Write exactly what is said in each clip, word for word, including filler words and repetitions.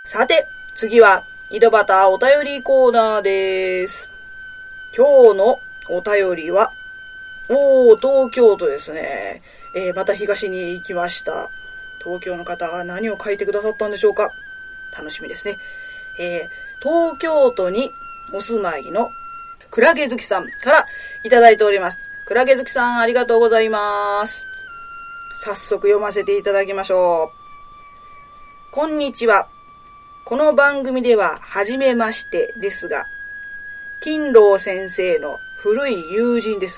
さて、次は、井戸端お便りコーナーです。今日のお便りは、おー、東京都ですね。えー、また東に行きました。東京の方が何を書いてくださったんでしょうか。楽しみですね。えー、東京都にお住まいのクラゲ好きさんからいただいております。クラゲ好きさん、ありがとうございます。早速読ませていただきましょう。こんにちは。この番組では初めましてですが、金郎先生の古い友人です。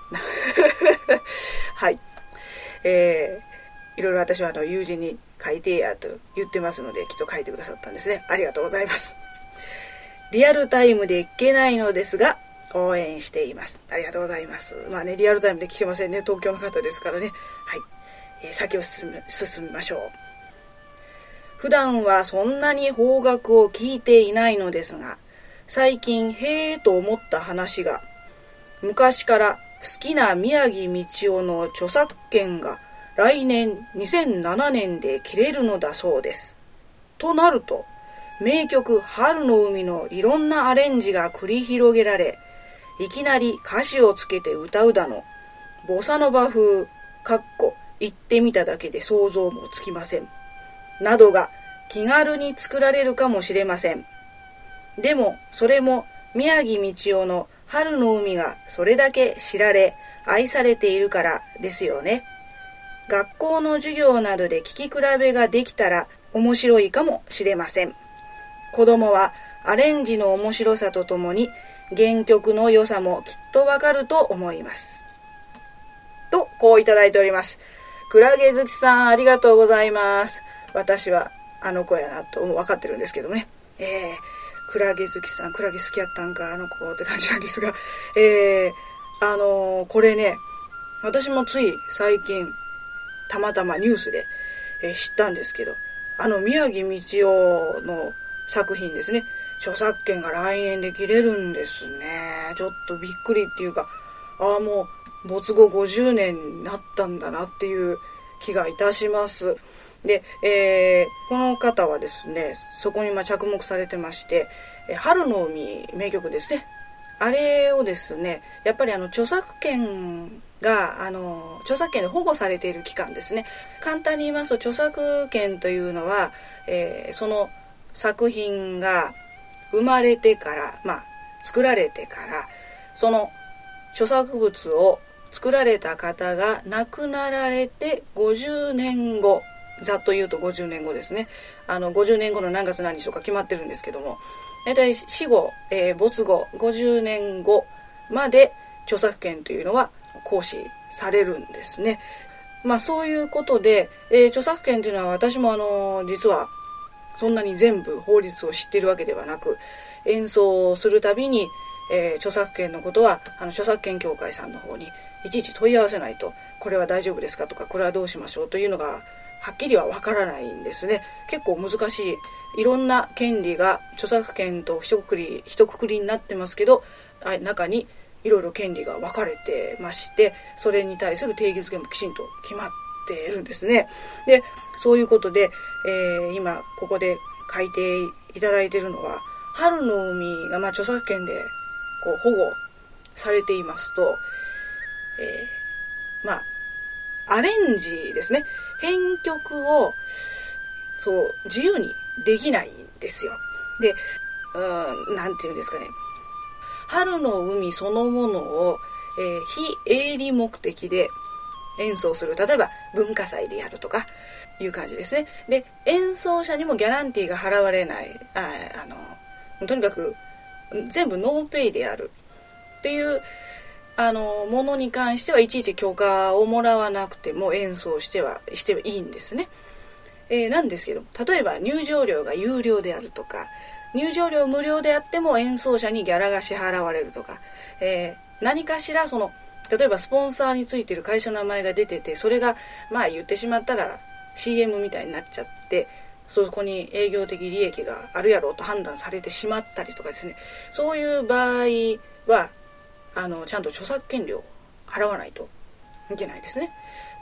はい。えー、いろいろ私はあの友人に書いてやと言ってますので、きっと書いてくださったんですね。ありがとうございます。リアルタイムで聞けないのですが、応援しています。ありがとうございます。まあね、リアルタイムで聞けませんね。東京の方ですからね。はい。えー、先を進み、進みましょう。普段はそんなに邦楽を聞いていないのですが、最近へーと思った話が、昔から好きな宮城道夫の著作権が来年にせんななねんで切れるのだそうです。となると、名曲春の海のいろんなアレンジが繰り広げられ、いきなり歌詞をつけて歌うだの、ボサノバ風、かっこ言ってみただけで想像もつきません。などが気軽に作られるかもしれません。でもそれも宮城道夫の春の海がそれだけ知られ愛されているからですよね。学校の授業などで聞き比べができたら面白いかもしれません。子供はアレンジの面白さとともに原曲の良さもきっとわかると思います。とこういただいております。クラゲ好きさん、ありがとうございます。私はあの子やなと分かってるんですけどね。えー、クラゲ好きさん、クラゲ好きやったんかあの子って感じなんですが、えー、あのー、これね、私もつい最近たまたまニュースで、えー、知ったんですけど、あの宮城道夫の作品ですね、著作権が来年で切れるんですね。ちょっとびっくりっていうか、ああもう没後ごじゅうねんになったんだなっていう気がいたします。で、えー、この方はですね、そこにまあ着目されてまして、春の海名曲ですね、あれをですね、やっぱりあの著作権があの著作権で保護されている期間ですね。簡単に言いますと、著作権というのは、えー、その作品が生まれてから、まあ作られてから、その著作物を作られた方が亡くなられてごじゅうねんご、ざっと言うとごじゅうねんごですね。あのごじゅうねんごの何月何日とか決まってるんですけども、大体死後、えー、没後ごじゅうねんごまで著作権というのは行使されるんですね。まあそういうことで、えー、著作権というのは私もあの実はそんなに全部法律を知っているわけではなく、演奏するたびに、えー、著作権のことはあの著作権協会さんの方にいちいち問い合わせないと、これは大丈夫ですかとか、これはどうしましょうというのがはっきりはわからないんですね。結構難しい、いろんな権利が著作権と一括り一括りになってますけど、中にいろいろ権利が分かれてまして、それに対する定義づけもきちんと決まっているんですね。で、そういうことで、えー、今ここで書いていただいているのは、春の海がまあ著作権でこう保護されていますと、えー、まあアレンジですね、編曲をそう自由にできないんですよ。で、うーん、なんていうんですかね、春の海そのものを、えー、非営利目的で演奏する、例えば文化祭でやるとかいう感じですね。で、演奏者にもギャランティーが払われない、ああのとにかく全部ノーペイでやるっていうあのものに関してはいちいち許可をもらわなくても演奏してはしてはいいんですね。えー、なんですけど、例えば入場料が有料であるとか、入場料無料であっても演奏者にギャラが支払われるとか、えー、何かしらその例えばスポンサーについている会社の名前が出てて、それがまあ言ってしまったら シーエム みたいになっちゃって、そこに営業的利益があるやろうと判断されてしまったりとかですね、そういう場合はあのちゃんと著作権料払わないといけないですね。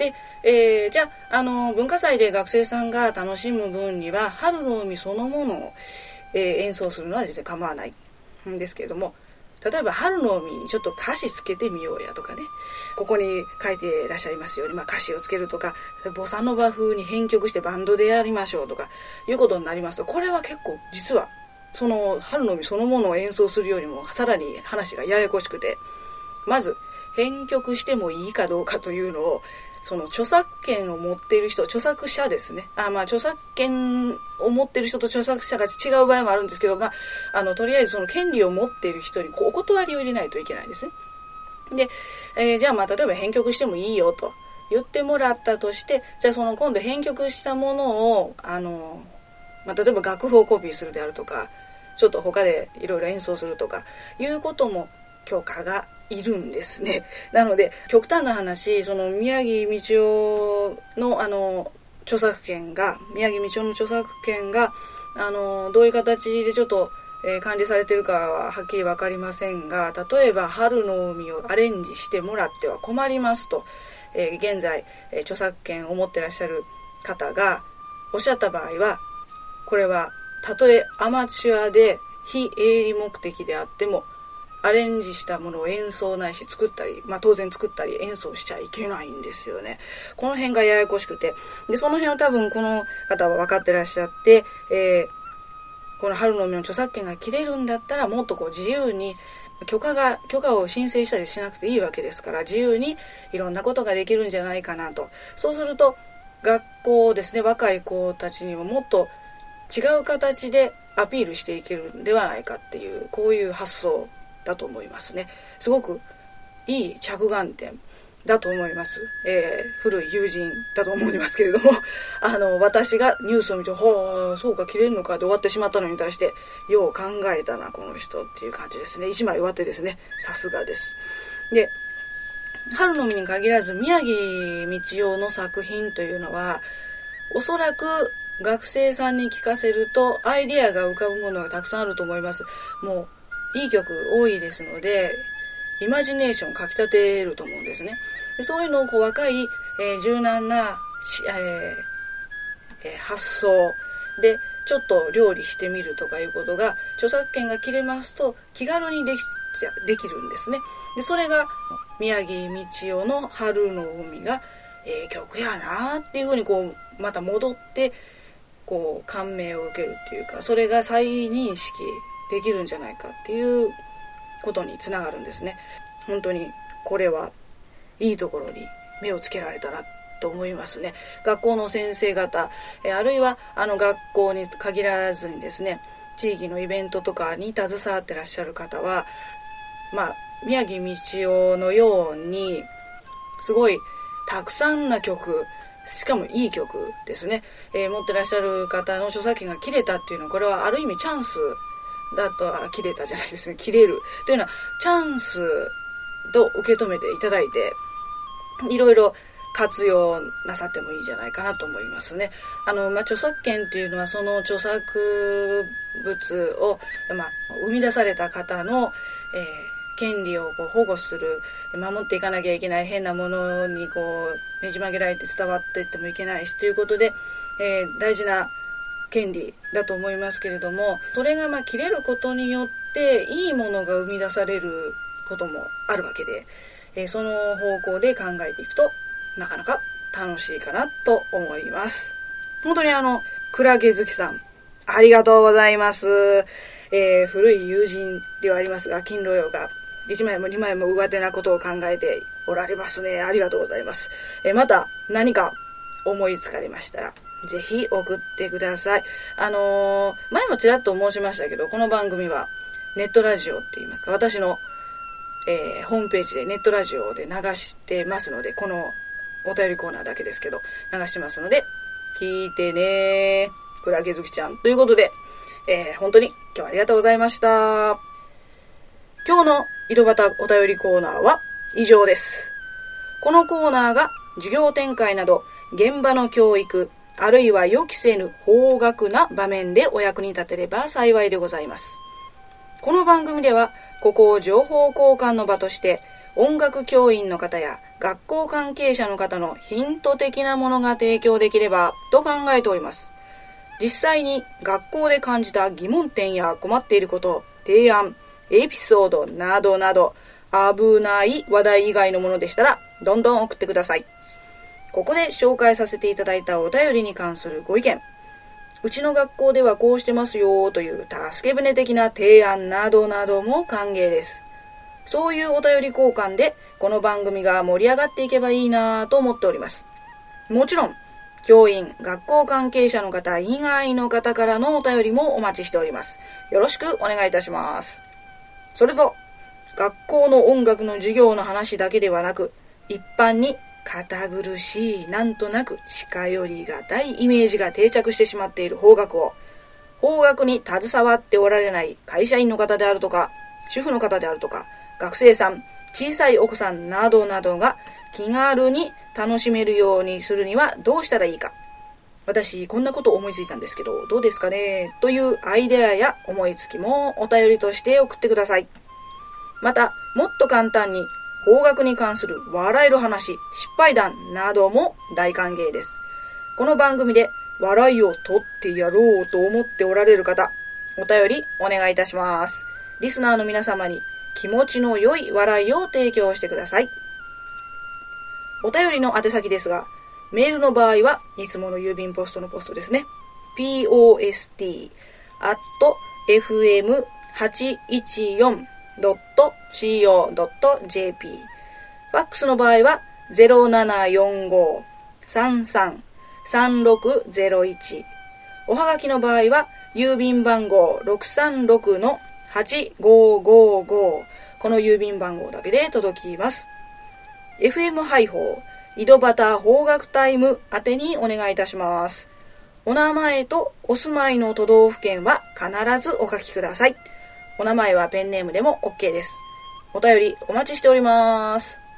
で、えー、じゃあ、あの文化祭で学生さんが楽しむ分には春の海そのものを、えー、演奏するのは全然構わないんですけれども、例えば春の海にちょっと歌詞つけてみようやとかね、ここに書いていらっしゃいますように、まあ、歌詞をつけるとかボサノバ風に編曲してバンドでやりましょうとかいうことになりますと、これは結構実はその春の海そのものを演奏するよりもさらに話がややこしくて、まず編曲してもいいかどうかというのを、その著作権を持っている人、著作者ですね。あ、まあ著作権を持っている人と著作者が違う場合もあるんですけど、まああのとりあえずその権利を持っている人にこうお断りを入れないといけないですね。で、えー、じゃあまあ例えば編曲してもいいよと言ってもらったとして、じゃあその今度編曲したものをあの、まあ、例えば楽譜をコピーするであるとか、ちょっと他でいろいろ演奏するとかいうことも許可がいるんですね。なので極端な話、その宮城道夫のあの著作権が宮城道夫の著作権があのどういう形でちょっと、えー、管理されているかははっきり分かりませんが、例えば春の海をアレンジしてもらっては困りますと、えー、現在、えー、著作権を持ってらっしゃる方がおっしゃった場合は、これはたとえアマチュアで非営利目的であってもアレンジしたものを演奏ないし作ったり、まあ当然作ったり演奏しちゃいけないんですよね。この辺がややこしくて、でその辺を多分この方は分かってらっしゃって、えー、この春の海の著作権が切れるんだったらもっとこう自由に許可が許可を申請したりしなくていいわけですから、自由にいろんなことができるんじゃないかなと。そうすると学校ですね、若い子たちにももっと違う形でアピールしていけるんではないかっていう、こういう発想だと思いますね。すごくいい着眼点だと思います。えー、古い友人だと思いますけれどもあの私がニュースを見て、はあそうか切れるのかで終わってしまったのに対して、よう考えたなこの人っていう感じですね。一枚上手ですね。さすがです。で、春の海に限らず宮城道夫の作品というのは、おそらく学生さんに聞かせるとアイディアが浮かぶものがたくさんあると思います。もういい曲多いですので、イマジネーションをかきたてると思うんですね。でそういうのをこう若い、えー、柔軟な、えーえー、発想でちょっと料理してみるとかいうことが、著作権が切れますと気軽にできちゃできるんですね。でそれが宮城道夫の春の海がええ曲やなっていうふうにこうまた戻ってこう感銘を受けるっていうか、それが再認識できるんじゃないかっていうことにつながるんですね。本当にこれはいいところに目をつけられたなと思いますね。学校の先生方、えあるいはあの学校に限らずにですね、地域のイベントとかに携わってらっしゃる方は、まあ宮城道夫のようにすごいたくさんな曲、しかもいい曲ですね、えー、持ってらっしゃる方の著作権が切れたっていうのは、これはある意味チャンスだとは、切れたじゃないですね、切れるというのはチャンスと受け止めていただいて、いろいろ活用なさってもいいんじゃないかなと思いますね。あの、まあ、著作権っていうのはその著作物を、まあ、生み出された方の、えー権利をこう保護する、守っていかなきゃいけない、変なものにこうねじ曲げられて伝わっていってもいけないしということで、えー、大事な権利だと思いますけれども、それがまあ切れることによっていいものが生み出されることもあるわけで、えー、その方向で考えていくとなかなか楽しいかなと思います。本当にあのクラゲ好きさん、ありがとうございます。えー、古い友人ではありますが、勤労用がいちまいもにまいも上手なことを考えておられますね。ありがとうございます。えー、また何か思いつかれましたらぜひ送ってください。あのー、前もちらっと申しましたけど、この番組はネットラジオって言いますか、私の、えー、ホームページでネットラジオで流してますので、このお便りコーナーだけですけど流してますので聞いてね。クラゲ好きちゃんということで、えー、本当に今日はありがとうございました。今日の井戸端お便りコーナーは以上です。このコーナーが授業展開など現場の教育、あるいは予期せぬ法学な場面でお役に立てれば幸いでございます。この番組ではここを情報交換の場として音楽教員の方や学校関係者の方のヒント的なものが提供できればと考えております。実際に学校で感じた疑問点や困っていること、提案、エピソードなどなど危ない話題以外のものでしたらどんどん送ってください。ここで紹介させていただいたお便りに関するご意見、うちの学校ではこうしてますよという助け舟的な提案などなども歓迎です。そういうお便り交換でこの番組が盛り上がっていけばいいなと思っております。もちろん教員、学校関係者の方以外の方からのお便りもお待ちしております。よろしくお願いいたします。それと学校の音楽の授業の話だけではなく、一般に堅苦しい、なんとなく近寄りがたいイメージが定着してしまっている邦楽を、邦楽に携わっておられない会社員の方であるとか、主婦の方であるとか、学生さん、小さいお子さんなどなどが気軽に楽しめるようにするにはどうしたらいいか。私こんなこと思いついたんですけどどうですかねというアイデアや思いつきもお便りとして送ってください。またもっと簡単に邦楽に関する笑える話、失敗談なども大歓迎です。この番組で笑いを取ってやろうと思っておられる方、お便りお願いいたします。リスナーの皆様に気持ちの良い笑いを提供してください。お便りの宛先ですが、メールの場合はいつもの郵便ポストのポストですね。ピーオーエスティー アット エフエムはちいちよん ドット シーオー ドット ジェーピー。ファックスの場合は ゼロななよんご さんさん さんろくゼロいち。おはがきの場合は郵便番号 ろくさんろく はちごごご。この郵便番号だけで届きます。エフエム 配報井戸端邦楽タイム宛てにお願いいたします。お名前とお住まいの都道府県は必ずお書きください。お名前はペンネームでも OK です。お便りお待ちしております。